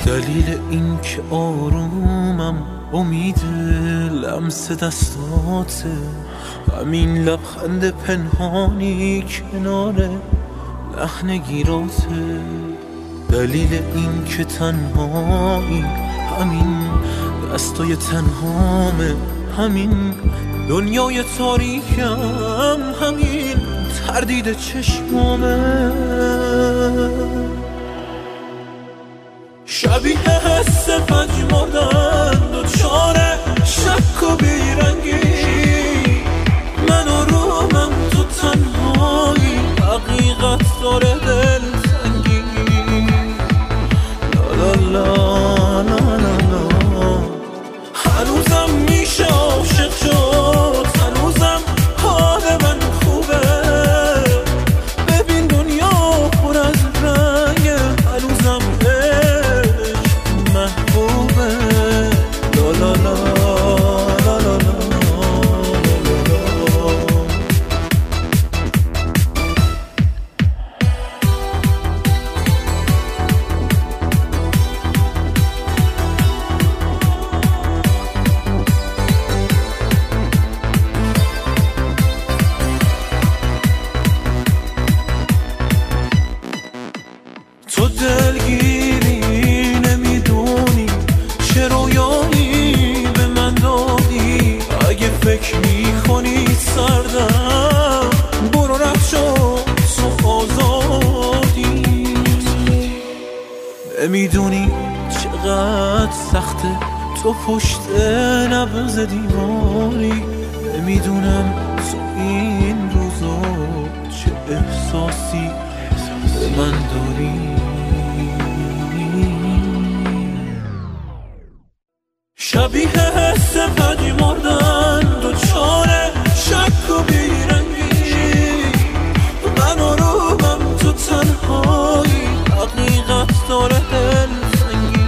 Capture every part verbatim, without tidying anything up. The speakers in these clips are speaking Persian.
دلیل این که آرومم امید لمس دستاته، همین لبخند پنهانی کنار لحن گیراته. دلیل این که تنهایی همین دستای تنهامه، همین دنیای تاریکم، همین تردید چشمامه. شبیه حس پژمردن دوچار شک و بیرنگی، من آرومم تو تنهایی، حقیقت داره دل تنگی. لا لا لا لا لا لا، هنوزم میشه عاشق شد، هنوزم حال من خوبه. ببین دنیا پر از رنگه، هنوزم محبوبه. لا لا لا لا لا لا. تو دلگیری نمیدونی چه رویایی به من دادی، اگه فکر میکنی سردم برو رد شو تو آزادی. نمیدونی چقدر سخته تو پشت نبض دیواری، نمیدونم تو این روزا چه احساسی به من داری. شبیه حس پژمردن دوچار شک و بیرنگی، من آرومم تو تنهایی، حقیقت داره دل تنگی.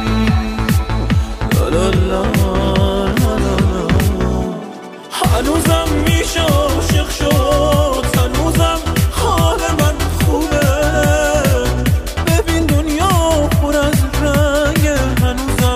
لا لا لا لا لا، هنوزم میشه عاشق شد، هنوزم حال من خوبه. ببین دنیا پر از رنگه، هنوزم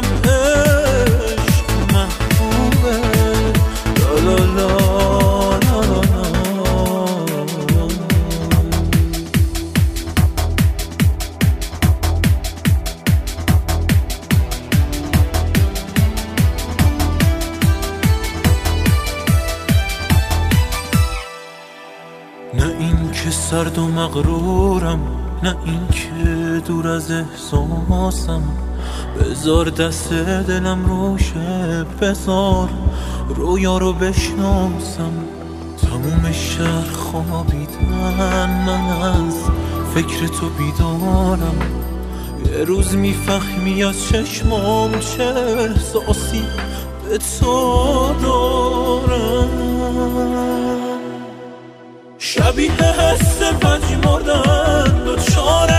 نه این که سرد و مغرورم، نه این که دور از احساسم. بذار دست دلم روشه، بذار رویا رو بشناسم. تموم شهر خوابیدن، من از فکر تو بیدارم. یه روز میفهمی از چشمام چه احساسی به تو دارم. شبیه حس پژمردن دوچار